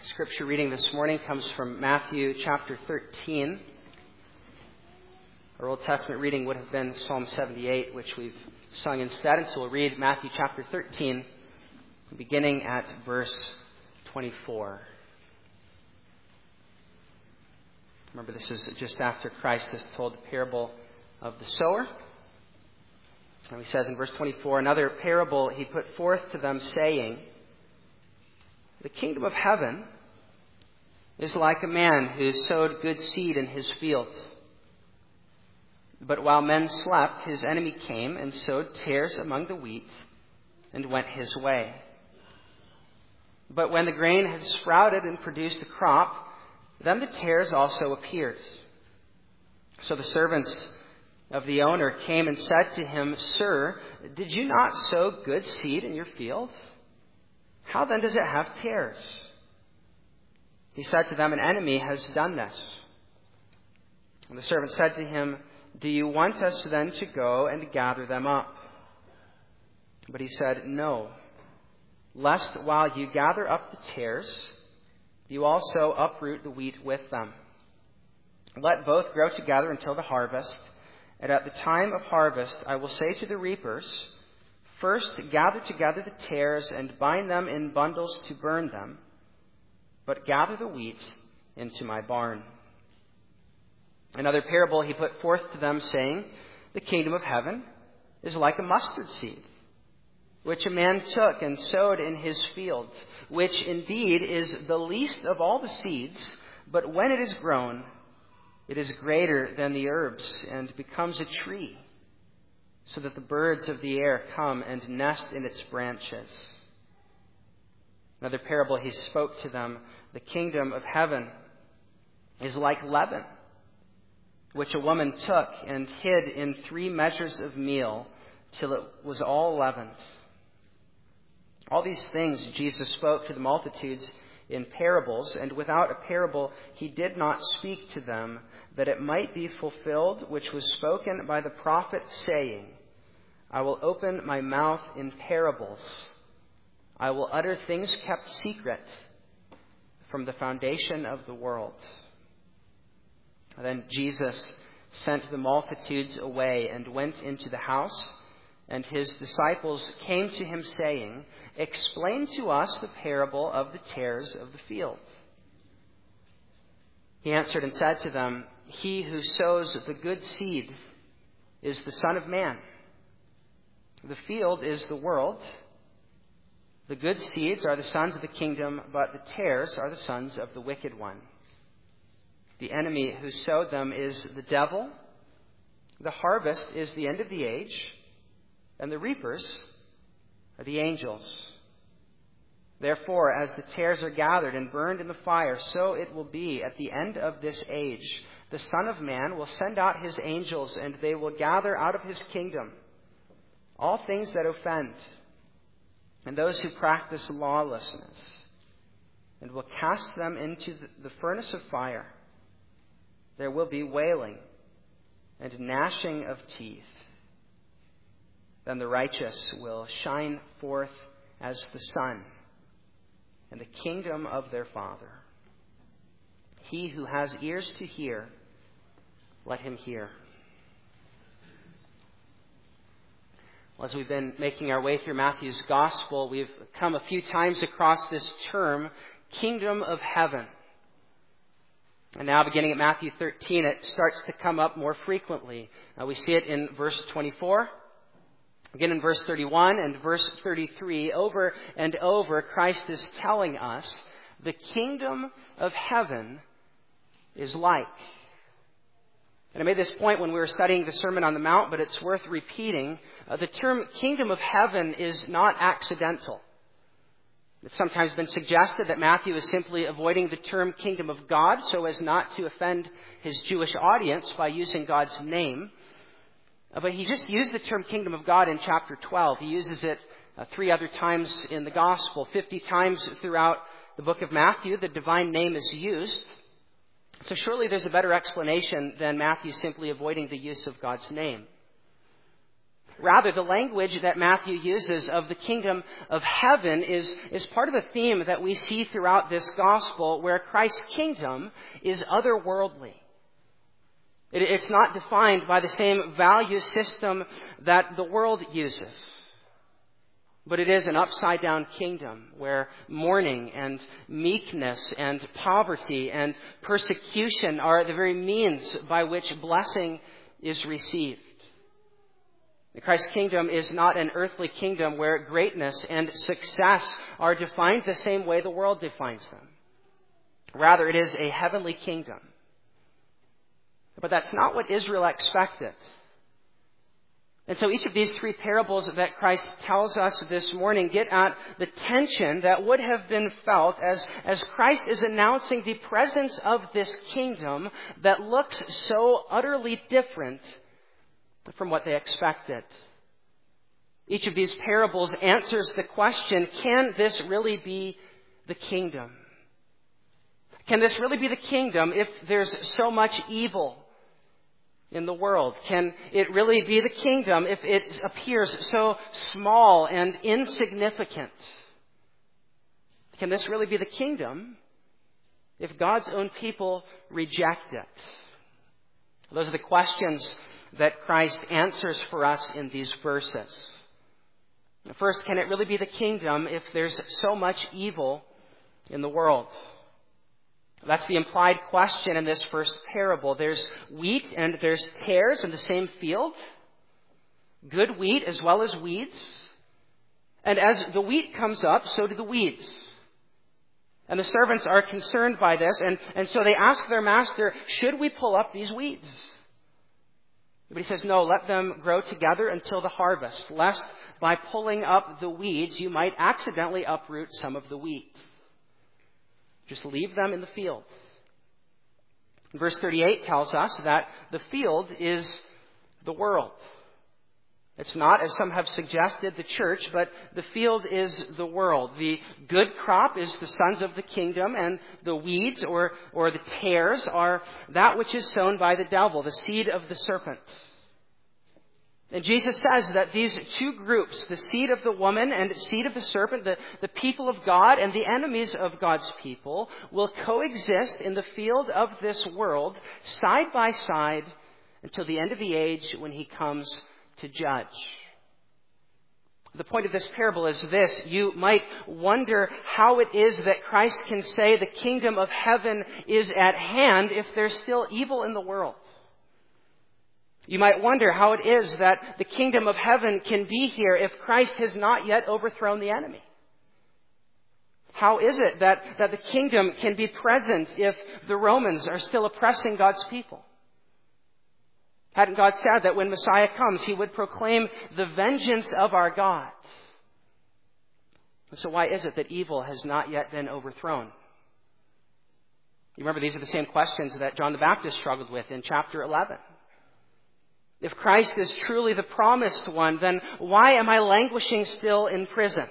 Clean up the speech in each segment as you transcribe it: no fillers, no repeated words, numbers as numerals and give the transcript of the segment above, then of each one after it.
Scripture reading this morning comes from Matthew chapter 13. Our Old Testament reading would have been Psalm 78, which we've sung instead. And so we'll read Matthew chapter 13, beginning at verse 24. Remember, this is just after Christ has told the parable of the sower. And he says in verse 24, "Another parable he put forth to them, saying, The kingdom of heaven is like a man who sowed good seed in his field. But while men slept, his enemy came and sowed tares among the wheat and went his way. But when the grain had sprouted and produced a crop, then the tares also appeared. So the servants of the owner came and said to him, 'Sir, did you not sow good seed in your field? How then does it have tares?' He said to them, 'An enemy has done this.' And the servant said to him, 'Do you want us then to go and gather them up?' But he said, 'No, lest while you gather up the tares, you also uproot the wheat with them. Let both grow together until the harvest. And at the time of harvest, I will say to the reapers, First gather together the tares and bind them in bundles to burn them, but gather the wheat into my barn.' Another parable he put forth to them, saying, 'The kingdom of heaven is like a mustard seed, which a man took and sowed in his field, which indeed is the least of all the seeds, but when it is grown, it is greater than the herbs and becomes a tree, so that the birds of the air come and nest in its branches.' Another parable he spoke to them, 'The kingdom of heaven is like leaven, which a woman took and hid in 3 measures of meal till it was all leavened.' All these things Jesus spoke to the multitudes in parables, and without a parable he did not speak to them, that it might be fulfilled which was spoken by the prophet, saying, 'I will open my mouth in parables. I will utter things kept secret from the foundation of the world.' Then Jesus sent the multitudes away and went into the house, and his disciples came to him, saying, 'Explain to us the parable of the tares of the field.' He answered and said to them, 'He who sows the good seed is the Son of Man. The field is the world. The good seeds are the sons of the kingdom, but the tares are the sons of the wicked one. The enemy who sowed them is the devil. The harvest is the end of the age, and the reapers are the angels. Therefore, as the tares are gathered and burned in the fire, so it will be at the end of this age. The Son of Man will send out his angels, and they will gather out of his kingdom all things that offend, and those who practice lawlessness, and will cast them into the furnace of fire. There will be wailing and gnashing of teeth. Then the righteous will shine forth as the sun in the kingdom of their Father. He who has ears to hear, let him hear.'" Well, as we've been making our way through Matthew's Gospel, we've come a few times across this term, kingdom of heaven. And now, beginning at Matthew 13, it starts to come up more frequently. We see it in verse 24, again in verse 31 and verse 33. Over and over, Christ is telling us the kingdom of heaven is like. And I made this point when we were studying the Sermon on the Mount, but it's worth repeating. The term kingdom of heaven is not accidental. It's sometimes been suggested that Matthew is simply avoiding the term kingdom of God so as not to offend his Jewish audience by using God's name. But he just used the term kingdom of God in chapter 12. He uses it 3 other times in the Gospel. 50 times throughout the book of Matthew, the divine name is used. So surely there's a better explanation than Matthew simply avoiding the use of God's name. Rather, the language that Matthew uses of the kingdom of heaven is part of a theme that we see throughout this gospel, where Christ's kingdom is otherworldly. It's not defined by the same value system that the world uses. But it is an upside-down kingdom where mourning and meekness and poverty and persecution are the very means by which blessing is received. Christ's kingdom is not an earthly kingdom where greatness and success are defined the same way the world defines them. Rather, it is a heavenly kingdom. But that's not what Israel expected. And so each of these three parables that Christ tells us this morning get at the tension that would have been felt as Christ is announcing the presence of this kingdom that looks so utterly different from what they expected. Each of these parables answers the question, can this really be the kingdom? Can this really be the kingdom if there's so much evil in the world? Can it really be the kingdom if it appears so small and insignificant? Can this really be the kingdom if God's own people reject it? Those are the questions that Christ answers for us in these verses. First, can it really be the kingdom if there's so much evil in the world? That's the implied question in this first parable. There's wheat and there's tares in the same field. Good wheat as well as weeds. And as the wheat comes up, so do the weeds. And the servants are concerned by this, and so they ask their master, should we pull up these weeds? But he says, no, let them grow together until the harvest, lest by pulling up the weeds, you might accidentally uproot some of the wheat. Just leave them in the field. Verse 38 tells us that the field is the world. It's not, as some have suggested, the church, but the field is the world. The good crop is the sons of the kingdom, and the weeds or the tares are that which is sown by the devil, the seed of the serpent. And Jesus says that these two groups, the seed of the woman and the seed of the serpent, the people of God and the enemies of God's people, will coexist in the field of this world side by side until the end of the age when he comes to judge. The point of this parable is this. You might wonder how it is that Christ can say the kingdom of heaven is at hand if there's still evil in the world. You might wonder how it is that the kingdom of heaven can be here if Christ has not yet overthrown the enemy. How is it that the kingdom can be present if the Romans are still oppressing God's people? Hadn't God said that when Messiah comes, he would proclaim the vengeance of our God? And so why is it that evil has not yet been overthrown? You remember, these are the same questions that John the Baptist struggled with in chapter 11. If Christ is truly the promised one, then why am I languishing still in prison?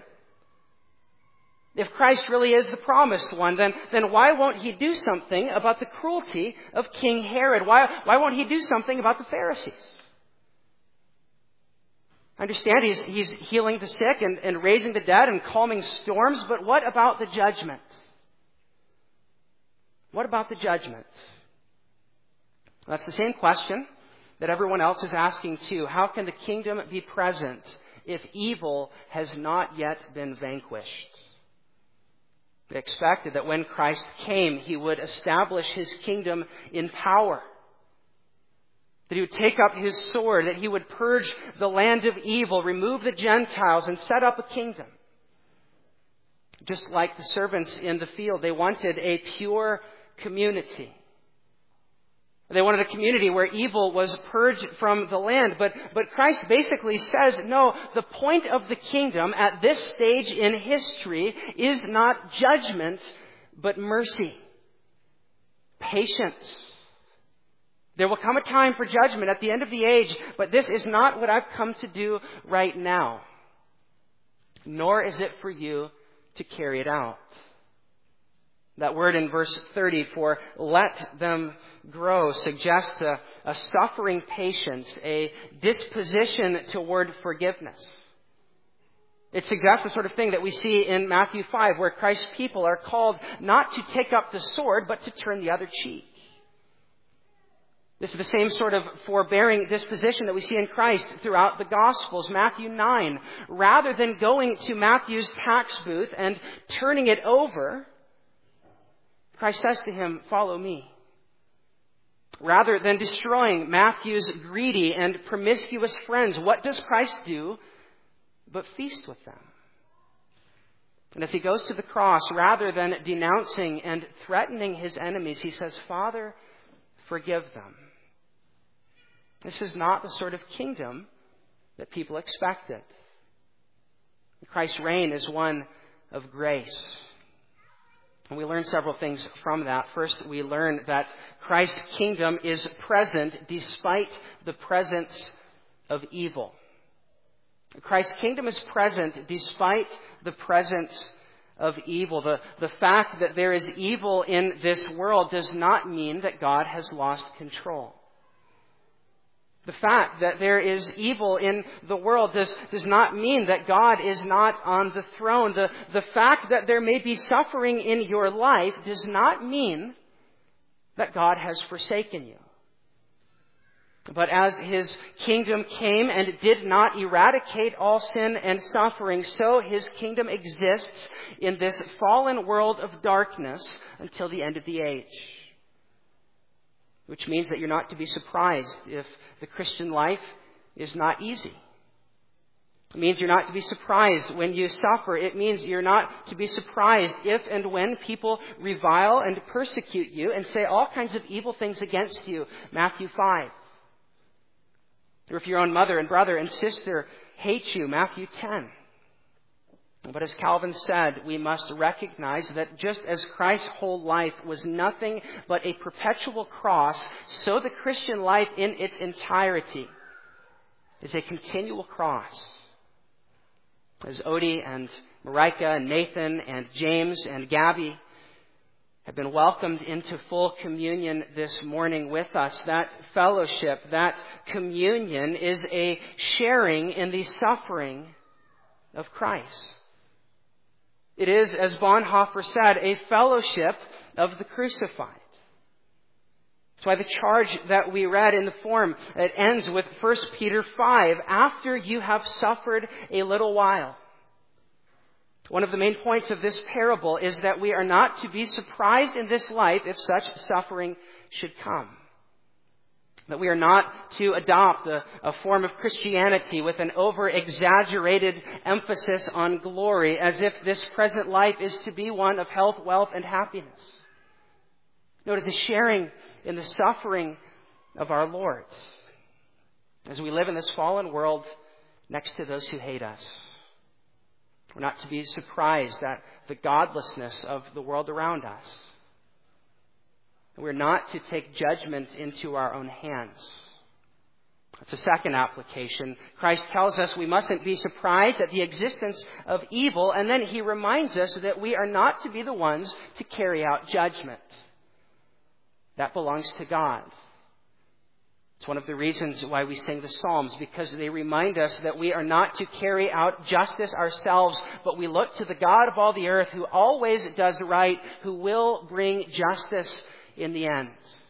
If Christ really is the promised one, then why won't he do something about the cruelty of King Herod? Why won't he do something about the Pharisees? I understand he's healing the sick and raising the dead and calming storms, but what about the judgment? What about the judgment? That's the same question that everyone else is asking too. How can the kingdom be present if evil has not yet been vanquished? They expected that when Christ came, he would establish his kingdom in power. That he would take up his sword, that he would purge the land of evil, remove the Gentiles, and set up a kingdom. Just like the servants in the field, they wanted a pure community. They wanted a community where evil was purged from the land. But Christ basically says, no, the point of the kingdom at this stage in history is not judgment, but mercy. Patience. There will come a time for judgment at the end of the age, but this is not what I've come to do right now. Nor is it for you to carry it out. That word in verse 30, for let them grow, suggests a suffering patience, a disposition toward forgiveness. It suggests the sort of thing that we see in Matthew 5, where Christ's people are called not to take up the sword, but to turn the other cheek. This is the same sort of forbearing disposition that we see in Christ throughout the Gospels. Matthew 9, rather than going to Matthew's tax booth and turning it over, Christ says to him, follow me. Rather than destroying Matthew's greedy and promiscuous friends, what does Christ do but feast with them? And as he goes to the cross, rather than denouncing and threatening his enemies, he says, Father, forgive them. This is not the sort of kingdom that people expected. Christ's reign is one of grace. And we learn several things from that. First, we learn that Christ's kingdom is present despite the presence of evil. Christ's kingdom is present despite the presence of evil. The fact that there is evil in this world does not mean that God has lost control. The fact that there is evil in the world does not mean that God is not on the throne. The fact that there may be suffering in your life does not mean that God has forsaken you. But as his kingdom came and did not eradicate all sin and suffering, so his kingdom exists in this fallen world of darkness until the end of the age. Which means that you're not to be surprised if the Christian life is not easy. It means you're not to be surprised when you suffer. It means you're not to be surprised if and when people revile and persecute you and say all kinds of evil things against you. Matthew 5. Or if your own mother and brother and sister hate you. Matthew 10. But as Calvin said, we must recognize that just as Christ's whole life was nothing but a perpetual cross, so the Christian life in its entirety is a continual cross. As Odie and Marika and Nathan and James and Gabby have been welcomed into full communion this morning with us, that fellowship, that communion is a sharing in the suffering of Christ. It is, as Bonhoeffer said, a fellowship of the crucified. That's why the charge that we read in the form, it ends with 1 Peter 5, after you have suffered a little while. One of the main points of this parable is that we are not to be surprised in this life if such suffering should come. That we are not to adopt a form of Christianity with an over-exaggerated emphasis on glory, as if this present life is to be one of health, wealth, and happiness. No, it is a sharing in the suffering of our Lord as we live in this fallen world next to those who hate us. We're not to be surprised at the godlessness of the world around us. We're not to take judgment into our own hands. That's a second application. Christ tells us we mustn't be surprised at the existence of evil, and then he reminds us that we are not to be the ones to carry out judgment. That belongs to God. It's one of the reasons why we sing the Psalms, because they remind us that we are not to carry out justice ourselves, but we look to the God of all the earth who always does right, who will bring justice in the end.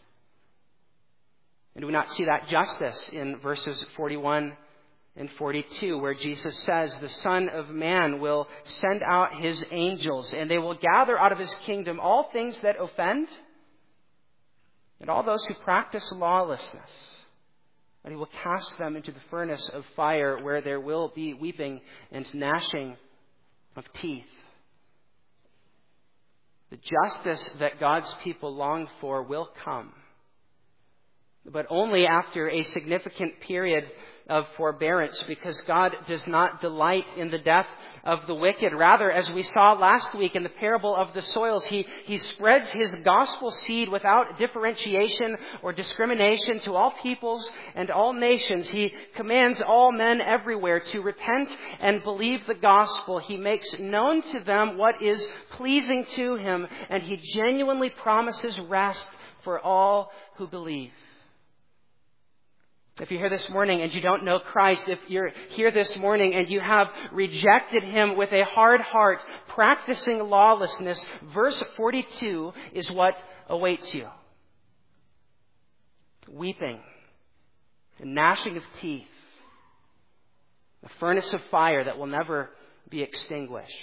And do we not see that justice in verses 41 and 42, where Jesus says, the Son of Man will send out his angels, and they will gather out of his kingdom all things that offend, and all those who practice lawlessness, and he will cast them into the furnace of fire, where there will be weeping and gnashing of teeth. The justice that God's people long for will come, but only after a significant period of forbearance, because God does not delight in the death of the wicked. Rather, as we saw last week in the parable of the soils, He spreads His gospel seed without differentiation or discrimination to all peoples and all nations. He commands all men everywhere to repent and believe the gospel. He makes known to them what is pleasing to Him, and He genuinely promises rest for all who believe. If you're here this morning and you don't know Christ, if you're here this morning and you have rejected Him with a hard heart, practicing lawlessness, verse 42 is what awaits you. Weeping, and gnashing of teeth, a furnace of fire that will never be extinguished.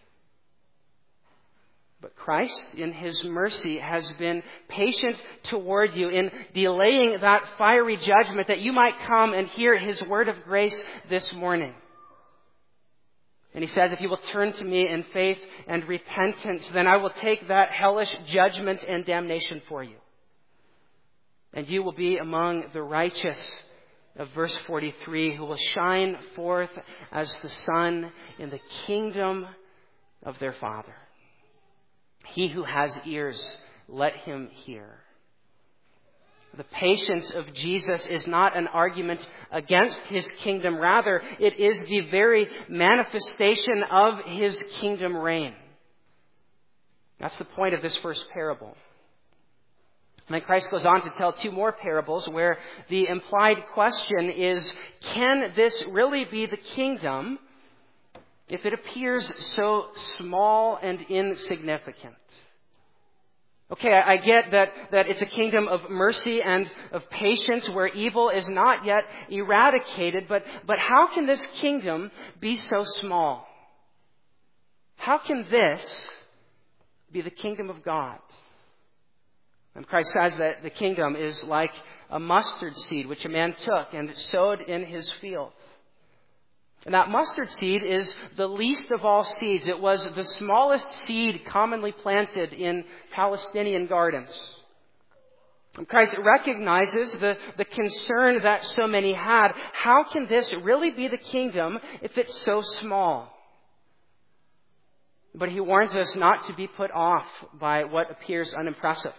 But Christ, in His mercy, has been patient toward you in delaying that fiery judgment that you might come and hear His word of grace this morning. And He says, if you will turn to me in faith and repentance, then I will take that hellish judgment and damnation for you. And you will be among the righteous of verse 43, who will shine forth as the sun in the kingdom of their Father. He who has ears, let him hear. The patience of Jesus is not an argument against His kingdom. Rather, it is the very manifestation of His kingdom reign. That's the point of this first parable. And then Christ goes on to tell two more parables where the implied question is, can this really be the kingdom if it appears so small and insignificant? Okay, I get that it's a kingdom of mercy and of patience where evil is not yet eradicated, but how can this kingdom be so small? How can this be the kingdom of God? And Christ says that the kingdom is like a mustard seed which a man took and sowed in his field. And that mustard seed is the least of all seeds. It was the smallest seed commonly planted in Palestinian gardens. And Christ recognizes the concern that so many had. How can this really be the kingdom if it's so small? But He warns us not to be put off by what appears unimpressive.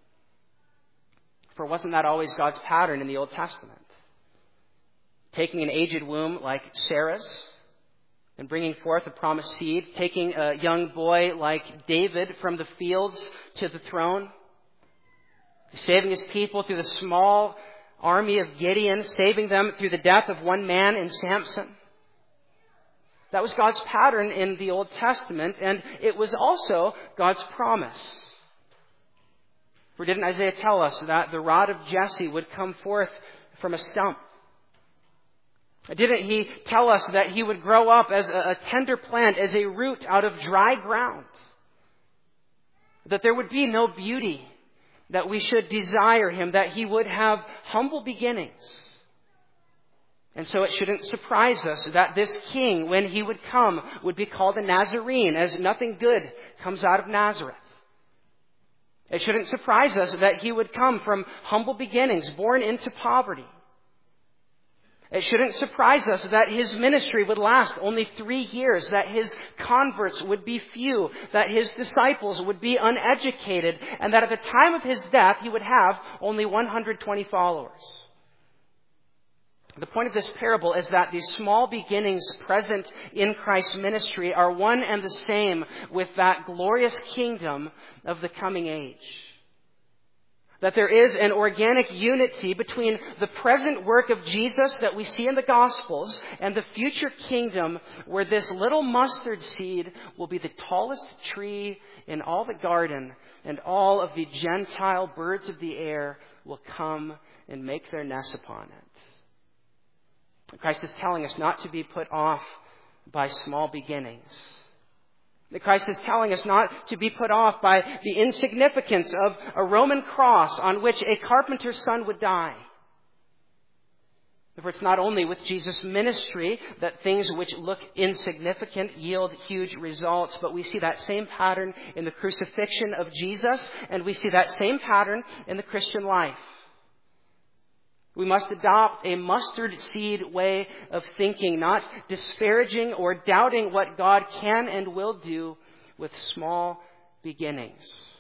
For wasn't that always God's pattern in the Old Testament? Taking an aged womb like Sarah's and bringing forth a promised seed. Taking a young boy like David from the fields to the throne. Saving His people through the small army of Gideon. Saving them through the death of one man in Samson. That was God's pattern in the Old Testament, and it was also God's promise. For didn't Isaiah tell us that the rod of Jesse would come forth from a stump? Didn't he tell us that he would grow up as a tender plant, as a root out of dry ground? That there would be no beauty, that we should desire him, that he would have humble beginnings. And so it shouldn't surprise us that this king, when he would come, would be called a Nazarene, as nothing good comes out of Nazareth. It shouldn't surprise us that he would come from humble beginnings, born into poverty. It shouldn't surprise us that his ministry would last only 3 years, that his converts would be few, that his disciples would be uneducated, and that at the time of his death he would have only 120 followers. The point of this parable is that these small beginnings present in Christ's ministry are one and the same with that glorious kingdom of the coming age. That there is an organic unity between the present work of Jesus that we see in the Gospels and the future kingdom where this little mustard seed will be the tallest tree in all the garden, and all of the Gentile birds of the air will come and make their nests upon it. Christ is telling us not to be put off by small beginnings. Christ is telling us not to be put off by the insignificance of a Roman cross on which a carpenter's son would die. For it's not only with Jesus' ministry that things which look insignificant yield huge results, but we see that same pattern in the crucifixion of Jesus, and we see that same pattern in the Christian life. We must adopt a mustard seed way of thinking, not disparaging or doubting what God can and will do with small beginnings.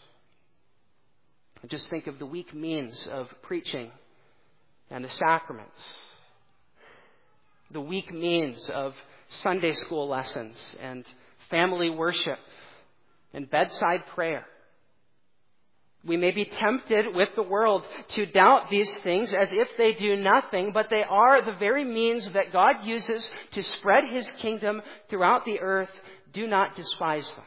Just think of the weak means of preaching and the sacraments, the weak means of Sunday school lessons and family worship and bedside prayer. We may be tempted with the world to doubt these things as if they do nothing, but they are the very means that God uses to spread His kingdom throughout the earth. Do not despise them.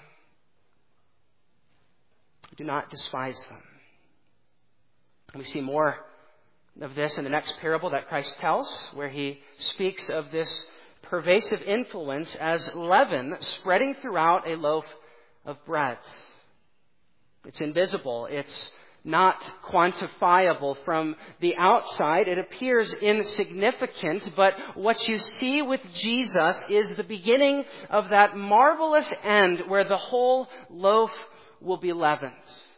Do not despise them. And we see more of this in the next parable that Christ tells, where He speaks of this pervasive influence as leaven spreading throughout a loaf of bread. It's invisible. It's not quantifiable from the outside. It appears insignificant, but what you see with Jesus is the beginning of that marvelous end where the whole loaf will be leavened.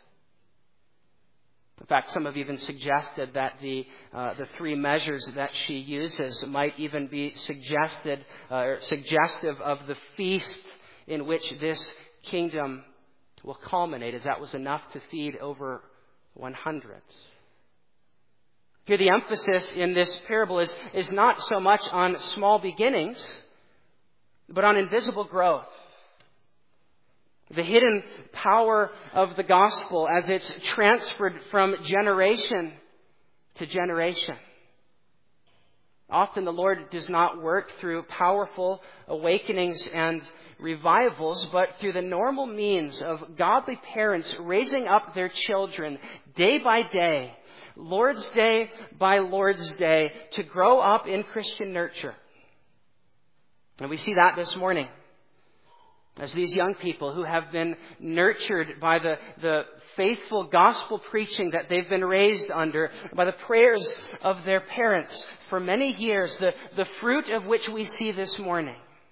In fact, some have even suggested that the three measures that she uses might even be suggestive of the feast in which this kingdom will culminate, as that was enough to feed over 100. Here the emphasis in this parable is not so much on small beginnings, but on invisible growth. The hidden power of the gospel as it's transferred from generation to generation. Often the Lord does not work through powerful awakenings and revivals, but through the normal means of godly parents raising up their children day by day, Lord's Day by Lord's Day, to grow up in Christian nurture. And we see that this morning as these young people who have been nurtured by the faithful gospel preaching that they've been raised under, by the prayers of their parents for many years, the fruit of which we see this morning.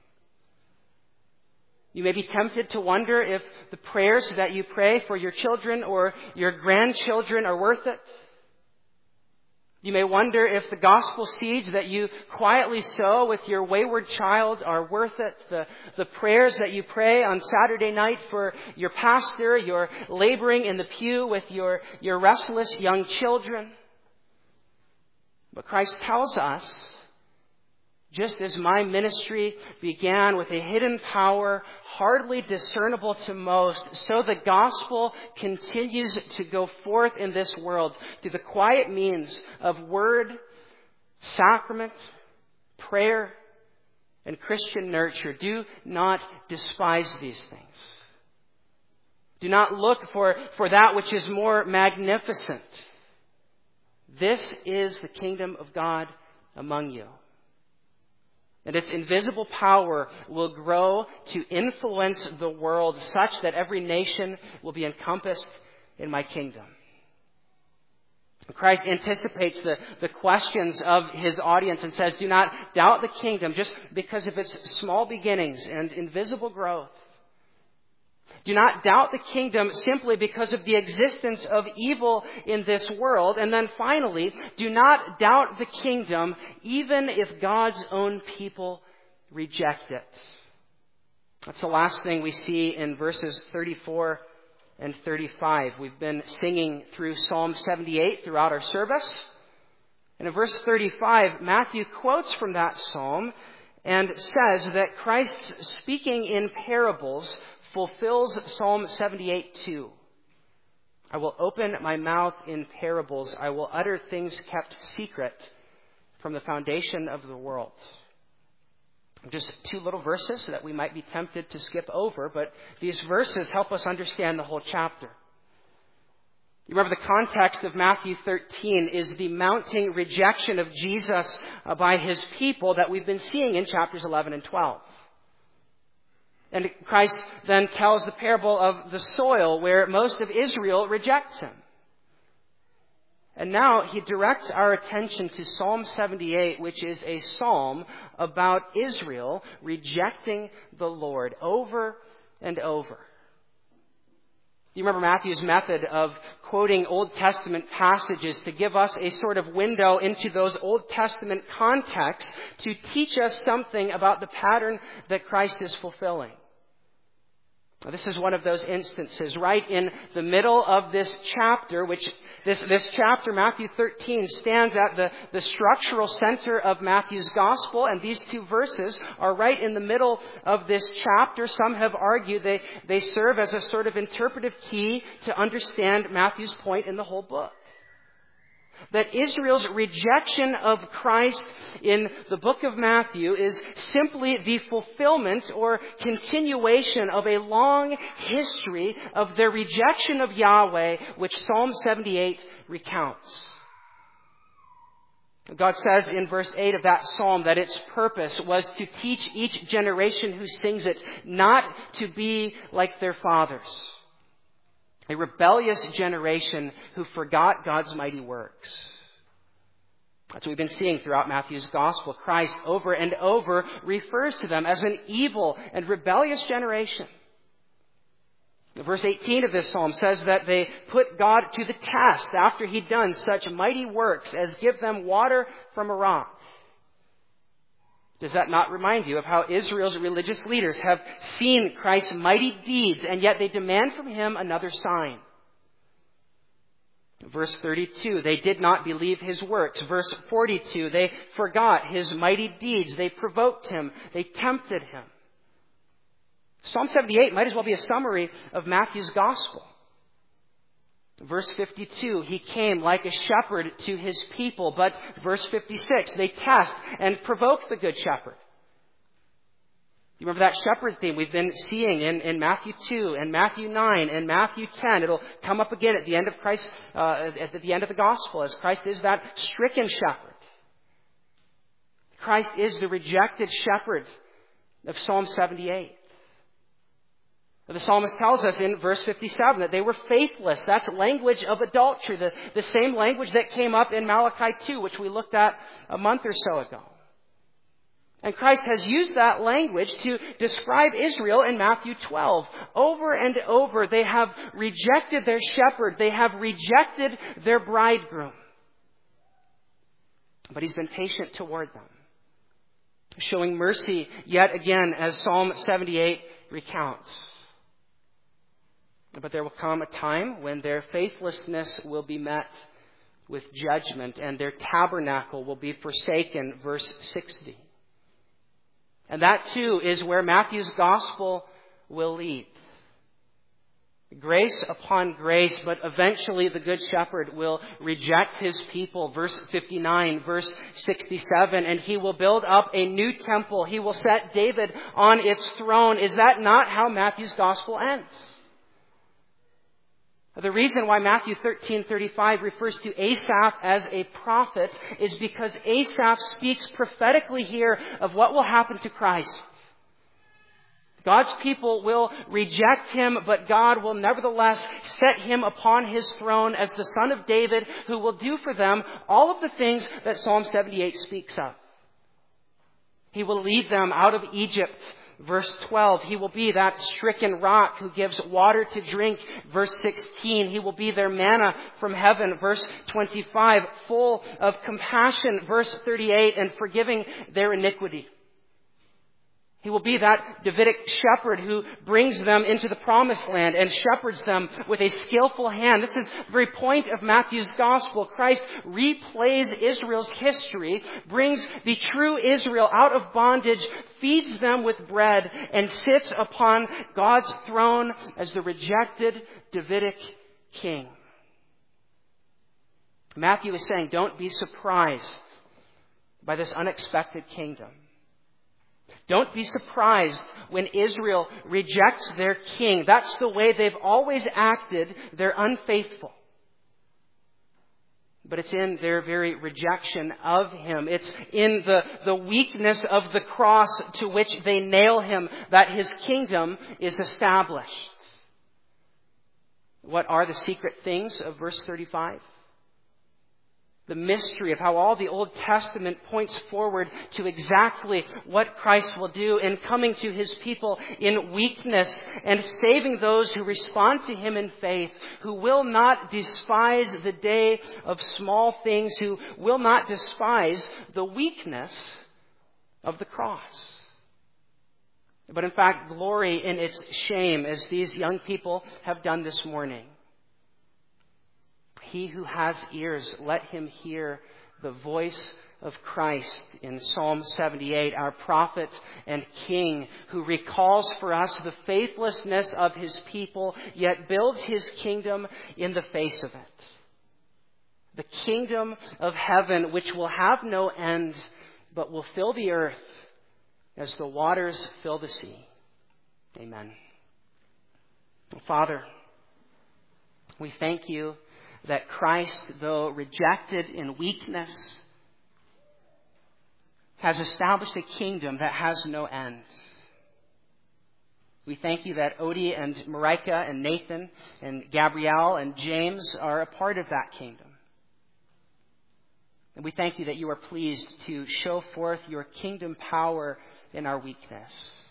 You may be tempted to wonder if the prayers that you pray for your children or your grandchildren are worth it. You may wonder if the gospel seeds that you quietly sow with your wayward child are worth it. The prayers that you pray on Saturday night for your pastor, your laboring in the pew with your restless young children. But Christ tells us, just as my ministry began with a hidden power hardly discernible to most, so the gospel continues to go forth in this world through the quiet means of word, sacrament, prayer, and Christian nurture. Do not despise these things. Do not look for that which is more magnificent. This is the kingdom of God among you. And its invisible power will grow to influence the world such that every nation will be encompassed in my kingdom. Christ anticipates the questions of His audience and says, do not doubt the kingdom just because of its small beginnings and invisible growth. Do not doubt the kingdom simply because of the existence of evil in this world. And then finally, do not doubt the kingdom even if God's own people reject it. That's the last thing we see in verses 34 and 35. We've been singing through Psalm 78 throughout our service. And in verse 35, Matthew quotes from that psalm and says that Christ's speaking in parables fulfills Psalm 78:2. I will open my mouth in parables. I will utter things kept secret from the foundation of the world. Just two little verses that we might be tempted to skip over, but these verses help us understand the whole chapter. You remember the context of Matthew 13 is the mounting rejection of Jesus by His people that we've been seeing in chapters 11 and 12. And Christ then tells the parable of the soil where most of Israel rejects Him. And now He directs our attention to Psalm 78, which is a psalm about Israel rejecting the Lord over and over. You remember Matthew's method of quoting Old Testament passages to give us a sort of window into those Old Testament contexts to teach us something about the pattern that Christ is fulfilling. This is one of those instances right in the middle of this chapter, which this chapter, Matthew 13, stands at the structural center of Matthew's gospel, and these two verses are right in the middle of this chapter. Some have argued they serve as a sort of interpretive key to understand Matthew's point in the whole book. That Israel's rejection of Christ in the book of Matthew is simply the fulfillment or continuation of a long history of their rejection of Yahweh, which Psalm 78 recounts. God says in verse 8 of that psalm that its purpose was to teach each generation who sings it not to be like their fathers, a rebellious generation who forgot God's mighty works. That's what we've been seeing throughout Matthew's gospel. Christ over and over refers to them as an evil and rebellious generation. Verse 18 of this psalm says that they put God to the test after he'd done such mighty works as give them water from a rock. Does that not remind you of how Israel's religious leaders have seen Christ's mighty deeds, and yet they demand from him another sign? Verse 32, they did not believe his works. Verse 42, they forgot his mighty deeds. They provoked him. They tempted him. Psalm 78 might as well be a summary of Matthew's gospel. Verse 52, he came like a shepherd to his people. But verse 56, they test and provoke the good shepherd. You remember that shepherd theme we've been seeing in Matthew 2 and Matthew 9 and Matthew 10. It'll come up again at the end of Christ, at the end of the gospel, as Christ is that stricken shepherd. Christ is the rejected shepherd of Psalm 78. The psalmist tells us in verse 57 that they were faithless. That's language of adultery, the same language that came up in Malachi 2, which we looked at a month or so ago. And Christ has used that language to describe Israel in Matthew 12. Over and over, they have rejected their shepherd. They have rejected their bridegroom. But he's been patient toward them, showing mercy yet again, as Psalm 78 recounts. But there will come a time when their faithlessness will be met with judgment, and their tabernacle will be forsaken, verse 60. And that too is where Matthew's gospel will lead. Grace upon grace, but eventually the Good Shepherd will reject his people, verse 59, verse 67, and he will build up a new temple. He will set David on its throne. Is that not how Matthew's gospel ends? The reason why Matthew 13:35 refers to Asaph as a prophet is because Asaph speaks prophetically here of what will happen to Christ. God's people will reject him, but God will nevertheless set him upon his throne as the Son of David, who will do for them all of the things that Psalm 78 speaks of. He will lead them out of Egypt. Verse 12, he will be that stricken rock who gives water to drink. Verse 16, he will be their manna from heaven. Verse 25, full of compassion. Verse 38, and forgiving their iniquity. He will be that Davidic shepherd who brings them into the promised land and shepherds them with a skillful hand. This is the very point of Matthew's gospel. Christ replays Israel's history, brings the true Israel out of bondage, feeds them with bread, and sits upon God's throne as the rejected Davidic king. Matthew is saying, don't be surprised by this unexpected kingdom. Don't be surprised when Israel rejects their king. That's the way they've always acted. They're unfaithful. But it's in their very rejection of him. It's in the weakness of the cross to which they nail him that his kingdom is established. What are the secret things of verse 35? The mystery of how all the Old Testament points forward to exactly what Christ will do in coming to his people in weakness and saving those who respond to him in faith, who will not despise the day of small things, who will not despise the weakness of the cross. But in fact, glory in its shame, as these young people have done this morning. He who has ears, let him hear the voice of Christ in Psalm 78, our prophet and king, who recalls for us the faithlessness of his people, yet builds his kingdom in the face of it. The kingdom of heaven, which will have no end, but will fill the earth as the waters fill the sea. Amen. Father, we thank you that Christ, though rejected in weakness, has established a kingdom that has no end. We thank you that Odie and Marika and Nathan and Gabrielle and James are a part of that kingdom. And we thank you that you are pleased to show forth your kingdom power in our weakness,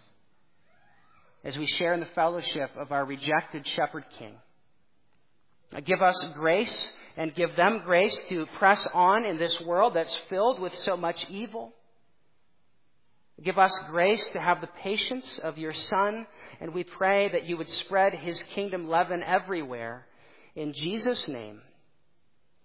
as we share in the fellowship of our rejected Shepherd King. Give us grace and give them grace to press on in this world that's filled with so much evil. Give us grace to have the patience of your Son, and we pray that you would spread his kingdom leaven everywhere. In Jesus' name,